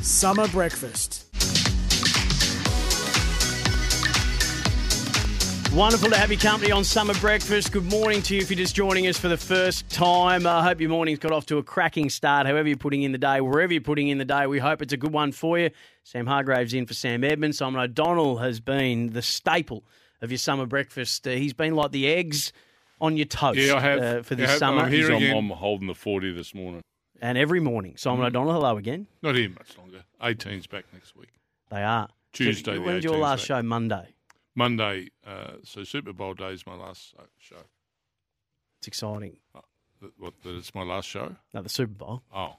Summer Breakfast. Wonderful to have your company on Summer Breakfast. Good morning to you if you're just joining us for the first time. I hope your morning's got off to a cracking start, however you're putting in the day, wherever you're putting in the day. We hope it's a good one for you. Sam Hargraves in for Sam Edmonds. Simon O'Donnell has been the staple of your Summer Breakfast. He's been like the eggs on your toast for this summer. I'm holding the 40 this morning. And every morning. Simon O'Donnell, hello again. Not here much longer. 18's back next week. They are. Tuesday, When's your last show? Monday, so Super Bowl day is my last show. It's exciting. That it's my last show? No, the Super Bowl. Oh.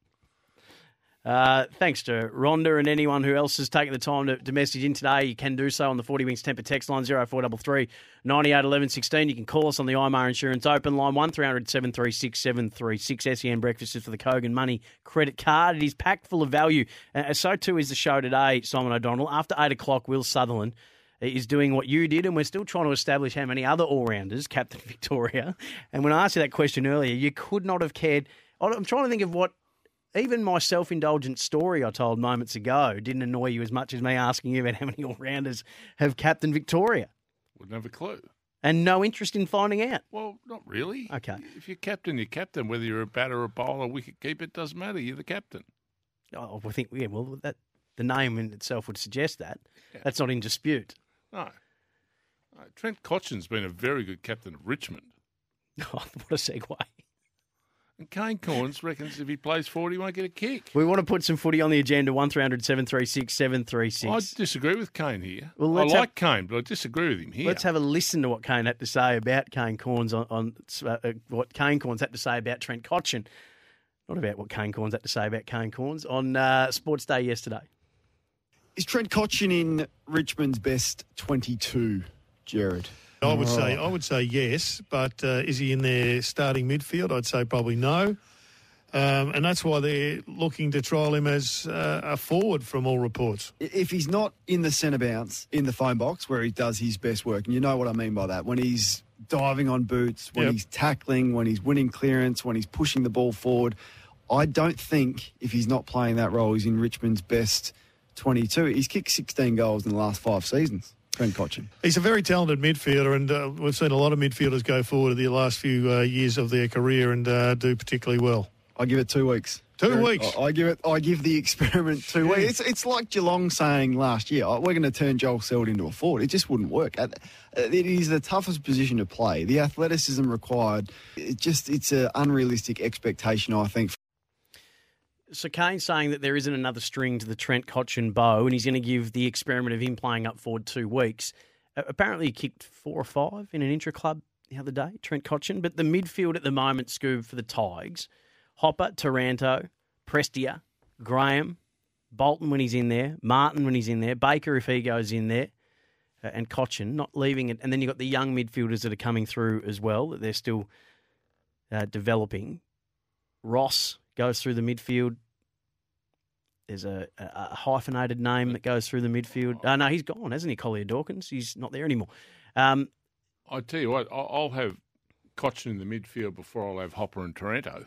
Thanks to Rhonda and anyone who else has taken the time to message in today. You can do so on the 40 Wings Temper text line 0433 98 11 16. You can call us on the IMAR Insurance open line 1300 736 736. SEN Breakfast is for the Kogan Money credit card. It is packed full of value. So too is the show today, Simon O'Donnell. After 8 o'clock, Will Sutherland is doing what you did, and we're still trying to establish how many other all-rounders captain Victoria. And when I asked you that question earlier, you could not have cared. I'm trying to think of what even my self-indulgent story I told moments ago didn't annoy you as much as me asking you about how many all-rounders have captain Victoria. Wouldn't have a clue. And no interest in finding out? Well, not really. Okay. If you're captain, you're captain. Whether you're a batter, a bowler, wicket keeper, it doesn't matter. You're the captain. Oh, I think, the name in itself would suggest that. Yeah. That's not in dispute. No. Trent Cotchin's been a very good captain of Richmond. Oh, what a segue. And Kane Corns reckons if he plays forward, he won't get a kick. We want to put some footy on the agenda, 1300 736 736. I disagree with Kane here. Well, I like Kane, but I disagree with him here. Let's have a listen to what Kane had to say about Kane Corns on what Kane Corns had to say about Trent Cotchin. Not about what Kane Corns had to say about Kane Corns on Sports Day yesterday. Is Trent Cotchin in Richmond's best 22, Jared? I would say yes, but is he in their starting midfield? I'd say probably no. And that's why they're looking to trial him as a forward from all reports. If he's not in the centre bounce, in the phone box where he does his best work, and you know what I mean by that, when he's diving on boots, when he's tackling, when he's winning clearance, when he's pushing the ball forward, I don't think if he's not playing that role, he's in Richmond's best 22. He's kicked 16 goals in the last 5 seasons, Trent Cotchin. He's a very talented midfielder, and we've seen a lot of midfielders go forward in the last few years of their career and do particularly well. I give it 2 weeks. 2 weeks? I give the experiment 2 weeks. It's like Geelong saying last year, we're going to turn Joel Selwood into a forward. It just wouldn't work. It is the toughest position to play. The athleticism required, it's an unrealistic expectation, I think. So Kane's saying that there isn't another string to the Trent Cotchin bow, and he's going to give the experiment of him playing up forward 2 weeks. Apparently he kicked 4 or 5 in an intra-club the other day, Trent Cotchin. But the midfield at the moment, Scoob, for the Tigers, Hopper, Taranto, Prestia, Graham, Bolton when he's in there, Martin when he's in there, Baker if he goes in there, and Cotchin, not leaving it. And then you've got the young midfielders that are coming through as well, that they're still developing. Ross goes through the midfield. There's a hyphenated name that goes through the midfield. No, he's gone, hasn't he, Collier Dawkins? He's not there anymore. I tell you what, I'll have Cotchin in the midfield before I'll have Hopper and Taranto.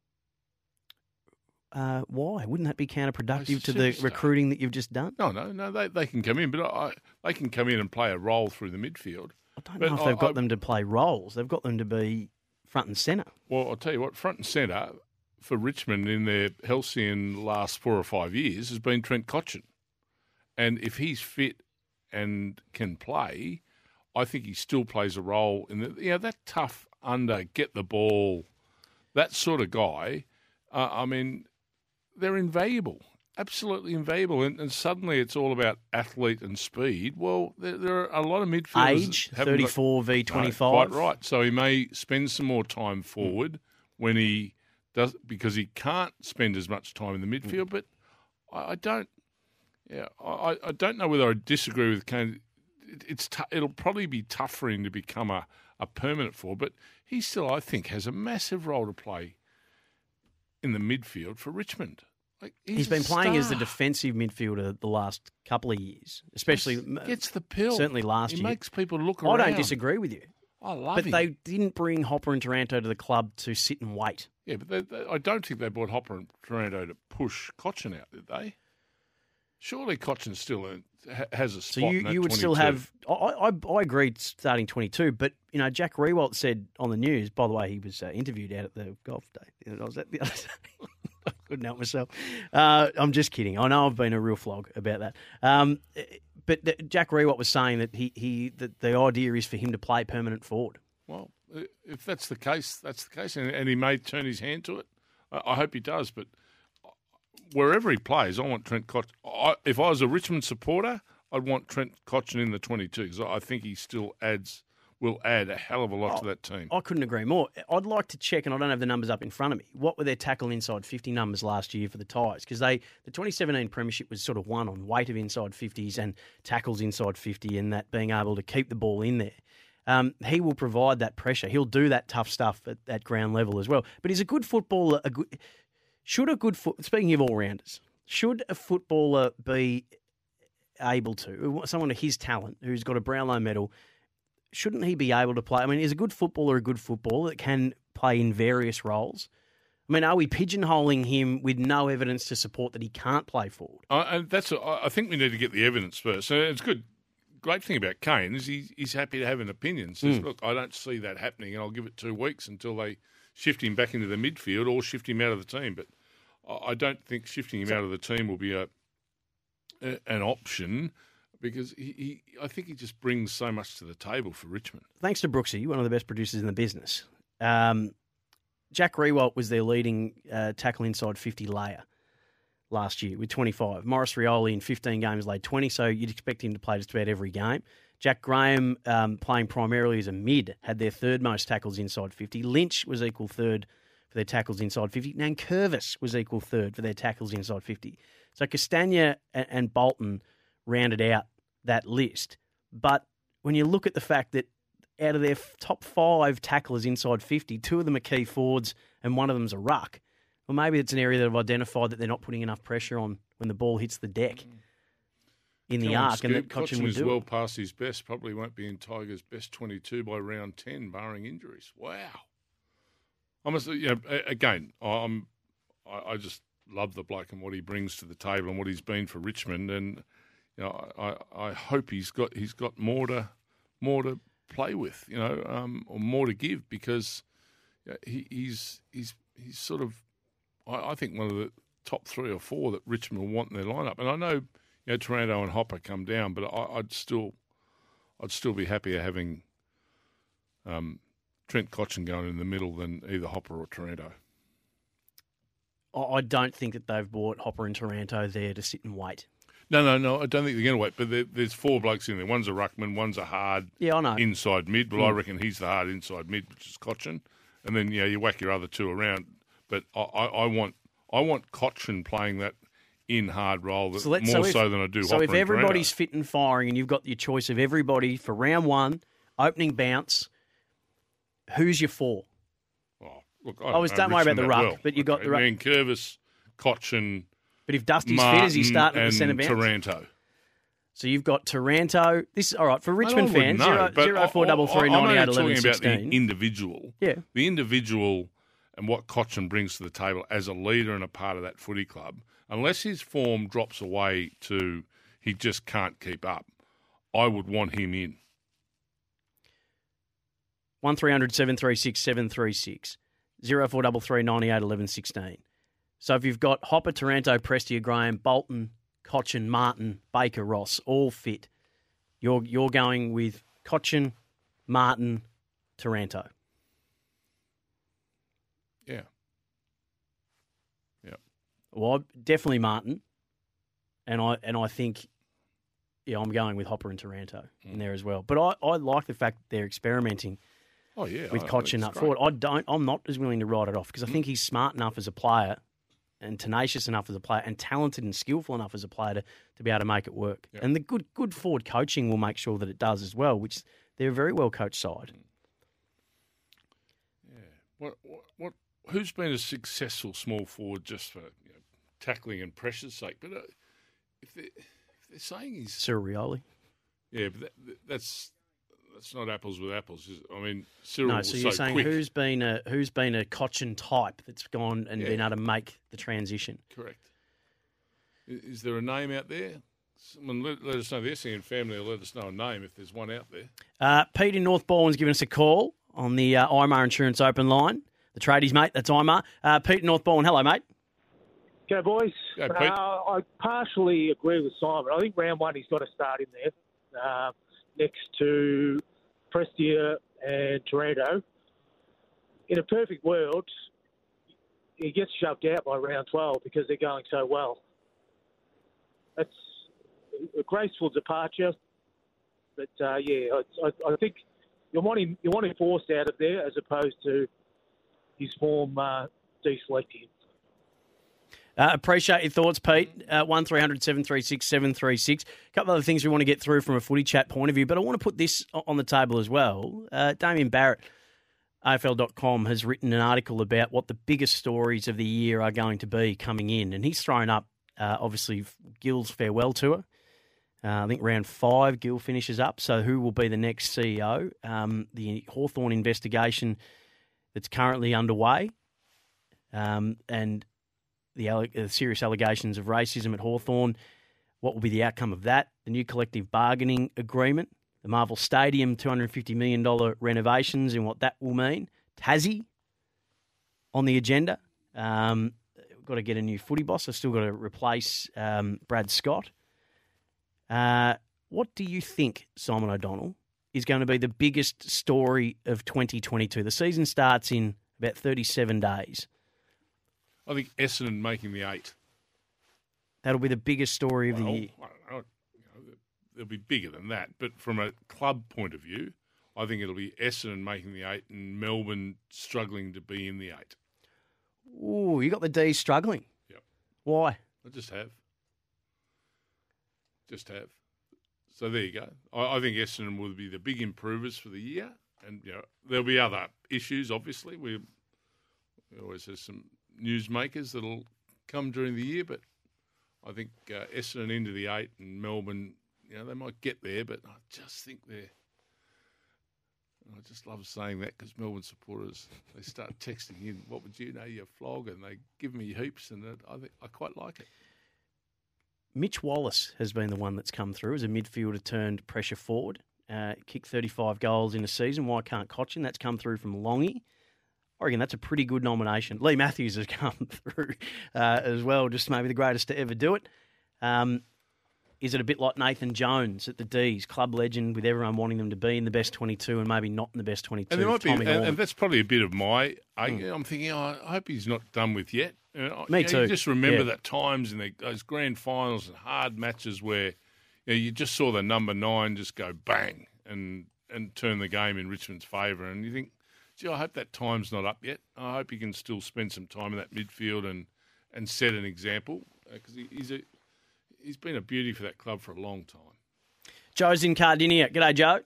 Why? Wouldn't that be counterproductive to the recruiting that you've just done? No, they can come in, but they can come in and play a role through the midfield. I don't know if they've got them to play roles. They've got them to be front and centre. Well, I'll tell you what, front and centre for Richmond in their halcyon last 4 or 5 years has been Trent Cotchin. And if he's fit and can play, I think he still plays a role in that tough under, get the ball, that sort of guy. They're invaluable, absolutely invaluable. And suddenly it's all about athlete and speed. Well, there are a lot of midfielders. Age, 34 v 25. No, quite right. So he may spend some more time forward when he does, because he can't spend as much time in the midfield. But I don't know whether I disagree with Kane. It'll probably be tough for him to become a permanent forward, but he still, I think, has a massive role to play in the midfield for Richmond. He's been playing as the defensive midfielder the last couple of years, especially gets the pill. Certainly last year. He makes people look around. I don't disagree with you. I love but him. They didn't bring Hopper and Taranto to the club to sit and wait. Yeah, but I don't think they brought Hopper and Taranto to push Cotchin out, did they? Surely Cochin still has a spot. So in that you would 22. still have. I agreed starting 22, but Jack Rewalt said on the news. By the way, he was interviewed out at the golf day. I was at the other day. I couldn't help myself. I'm just kidding. I know I've been a real flog about that. But Jack Rewalt was saying that that the idea is for him to play permanent forward. Well, if that's the case, that's the case, and he may turn his hand to it. I hope he does, but wherever he plays, I want Trent Cotchin. If I was a Richmond supporter, I'd want Trent Cotchin in the 22 because I think he still will add a hell of a lot to that team. I couldn't agree more. I'd like to check, and I don't have the numbers up in front of me, what were their tackle inside 50 numbers last year for the Tigers? Because the 2017 premiership was sort of won on weight of inside 50s and tackles inside 50 and that being able to keep the ball in there. He will provide that pressure. He'll do that tough stuff at ground level as well. But he's a good footballer. Speaking of all-rounders, should a footballer be able to, someone of his talent who's got a Brownlow medal, shouldn't he be able to play? I mean, is a good footballer that can play in various roles? I mean, are we pigeonholing him with no evidence to support that he can't play forward? And I think we need to get the evidence first. So it's good. Great thing about Kane is he's happy to have an opinion. Says, look, I don't see that happening, and I'll give it 2 weeks until they shift him back into the midfield or shift him out of the team. But I don't think shifting him out of the team will be an option because I think he just brings so much to the table for Richmond. Thanks to Brooksy, one of the best producers in the business. Jack Rewalt was their leading tackle inside 50 layer last year with 25. Morris Rioli in 15 games laid 20, so you'd expect him to play just about every game. Jack Graham, playing primarily as a mid, had their third most tackles inside 50. Lynch was equal third for their tackles inside 50. Nankervis was equal third for their tackles inside 50. So Castagna and Bolton rounded out that list. But when you look at the fact that out of their top 5 tacklers inside 50, 2 of them are key forwards and one of them's a ruck, well, maybe it's an area that have identified that they're not putting enough pressure on when the ball hits the deck in the arc, and that Cochin would is do well it. past his best. Probably won't be in Tigers' best 22 by round 10, barring injuries. Wow. I must, again, I just love the bloke and what he brings to the table and what he's been for Richmond, and I hope he's got more to play with, or more to give, because he's sort of, I think, one of the top 3 or 4 that Richmond will want in their lineup. And I know, Taranto and Hopper come down, but I'd still be happier having Trent Cotchin going in the middle than either Hopper or Taranto. I don't think that they've brought Hopper and Taranto there to sit and wait. No, I don't think they're going to wait. But there's 4 blokes in there. One's a ruckman, one's a hard I know. inside mid. Well, I reckon he's the hard inside mid, which is Cotchin. And then you whack your other 2 around. But I want Cotchin playing that in hard role more so than I do Hopper. So if and everybody's Taranto. fit and firing, and you've got your choice of everybody for round 1, opening bounce, who's your 4? Oh, look, Don't worry about the ruck, but you got the ruck. Nankervis, Cotchin. But if Dusty's Martin, fit, is he starting at the centre bounce? Taranto. So you've got Taranto. This is all right for Richmond fans. 0433 I'm only 98 talking 11 about 16. the individual. Yeah. The individual and what Cotchin brings to the table as a leader and a part of that footy club. Unless his form drops away to he just can't keep up, I would want him in. 1300 736 736. 0433 98 11 16. So if you've got Hopper, Taranto, Prestia, Graham, Bolton, Cotchin, Martin, Baker, Ross, all fit, you're going with Cotchin, Martin, Taranto. Yeah. Well, definitely Martin, and I think, I'm going with Hopper and Taranto in there as well. But I like the fact that they're experimenting. Oh yeah, with Cotchin up forward. I'm not as willing to write it off because I think he's smart enough as a player, and tenacious enough as a player, and talented and skillful enough as a player to be able to make it work. Yep. And the good forward coaching will make sure that it does as well, which they're a very well coached side. Yeah. What? Who's been a successful small forward just for tackling and pressure's sake? But if they're saying he's Cyril Rioli. Yeah, but that's not apples with apples. I mean, Cyril no, was so you're so saying quick. who's been a Cotchin type that's gone and been able to make the transition? Correct. Is there a name out there? Someone let us know. The Essendon family will let us know a name if there's one out there. Pete in North Baldwin's given us a call on the IMAR Insurance open line. The tradies, mate. That's IMAR. Pete in North Baldwin. Hello, mate. Go, boys. Go, Pete. I partially agree with Simon. I think round one he's got to start in there next to Prestia and Taranto. In a perfect world, he gets shoved out by round 12 because they're going so well. That's a graceful departure. But, I think you want him forced out of there as opposed to his form deselecting. Appreciate your thoughts, Pete. 1300 736 736. A couple of other things we want to get through from a footy chat point of view, but I want to put this on the table as well. Damien Barrett, AFL.com, has written an article about what the biggest stories of the year are going to be coming in, and he's thrown up, obviously, Gill's farewell tour. I think round 5, Gill finishes up, so who will be the next CEO? The Hawthorn investigation that's currently underway, and the serious allegations of racism at Hawthorn. What will be the outcome of that? The new collective bargaining agreement, the Marvel Stadium $250 million renovations and what that will mean. Tassie on the agenda. We've got to get a new footy boss. I've still got to replace Brad Scott. What do you think, Simon O'Donnell, is going to be the biggest story of 2022? The season starts in about 37 days. I think Essendon making the 8. That'll be the biggest story of the year. I don't know. It'll be bigger than that. But from a club point of view, I think it'll be Essendon making the 8 and Melbourne struggling to be in the 8. Ooh, you got the D's struggling. Yep. Why? I just have. So there you go. I think Essendon will be the big improvers for the year. And there'll be other issues, obviously. We always have some newsmakers that'll come during the year, but I think Essendon into the 8 and Melbourne, they might get there, but I just think I just love saying that because Melbourne supporters, they start texting in, what would you know, you flog, and they give me heaps, and I think I quite like it. Mitch Wallace has been the one that's come through as a midfielder turned pressure forward, kicked 35 goals in a season. Why can't Cochin? That's come through from Longy. I reckon that's a pretty good nomination. Lee Matthews has come through as well, just maybe the greatest to ever do it. Is it a bit like Nathan Jones at the D's, club legend with everyone wanting them to be in the best 22 and maybe not in the best 22? And there might be, and that's probably a bit of my argument. I'm thinking, I hope he's not done with yet. Me too. You just remember that times in those grand finals and hard matches where you just saw the number 9 just go bang and turn the game in Richmond's favour, and you think, gee, I hope that time's not up yet. I hope he can still spend some time in that midfield and set an example because he's been a beauty for that club for a long time. Joe's in Cardinia. G'day, Joe.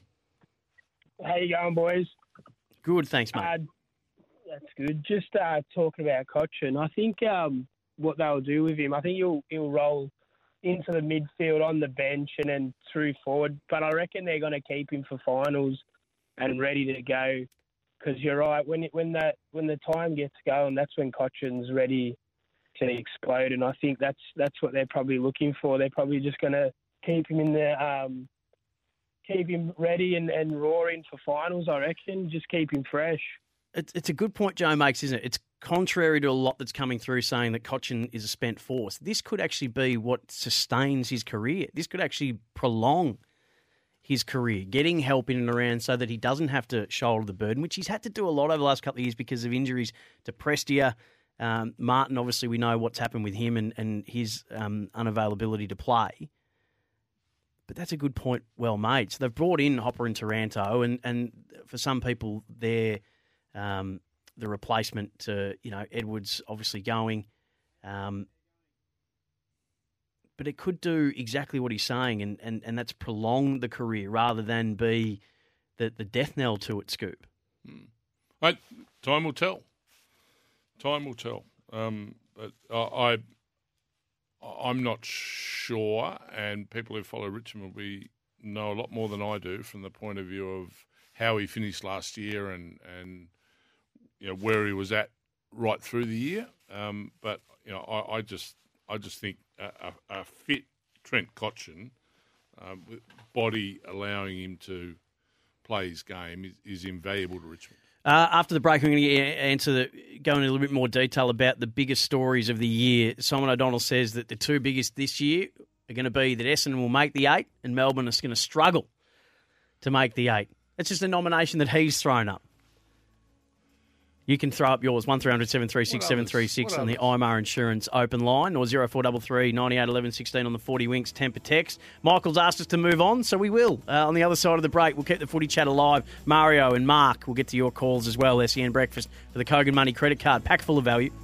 How you going, boys? Good, thanks, mate. That's good. Just talking about Cochin, I think what they'll do with him, I think he'll roll into the midfield on the bench and then through forward. But I reckon they're going to keep him for finals and ready to go. Because you're right, when the time gets going, that's when Cochin's ready to explode, and I think that's what they're probably looking for. They're probably just going to keep him in there, keep him ready and roaring for finals. I reckon, just keep him fresh. It's a good point Joe makes, isn't it? It's contrary to a lot that's coming through saying that Cochin is a spent force. This could actually be what sustains his career. This could actually prolong his career, getting help in and around so that he doesn't have to shoulder the burden, which he's had to do a lot over the last couple of years because of injuries to Prestia. Martin, obviously, we know what's happened with him and his unavailability to play. But that's a good point well made. So they've brought in Hopper and Taranto, and for some people, they're the replacement to, Edwards obviously going. But it could do exactly what he's saying, and that's prolong the career rather than be the death knell to it, Scoop. Mate, time will tell. Time will tell. But I'm not sure, and people who follow Richmond will know a lot more than I do from the point of view of how he finished last year and where he was at right through the year. But I just think a fit Trent Cotchin, with body allowing him to play his game, is invaluable to Richmond. After the break, I'm going to go into a little bit more detail about the biggest stories of the year. Simon O'Donnell says that the two biggest this year are going to be that Essendon will make the 8 and Melbourne is going to struggle to make the 8. It's just a nomination that he's thrown up. You can throw up yours, 1300 736 736 on the IMAR Insurance open line, or 0433 98 11 16 on the 40 Winks temper text. Michael's asked us to move on, so we will. On the other side of the break, we'll keep the footy chat alive. Mario and Mark will get to your calls as well. SEN Breakfast for the Kogan Money credit card, packed full of value.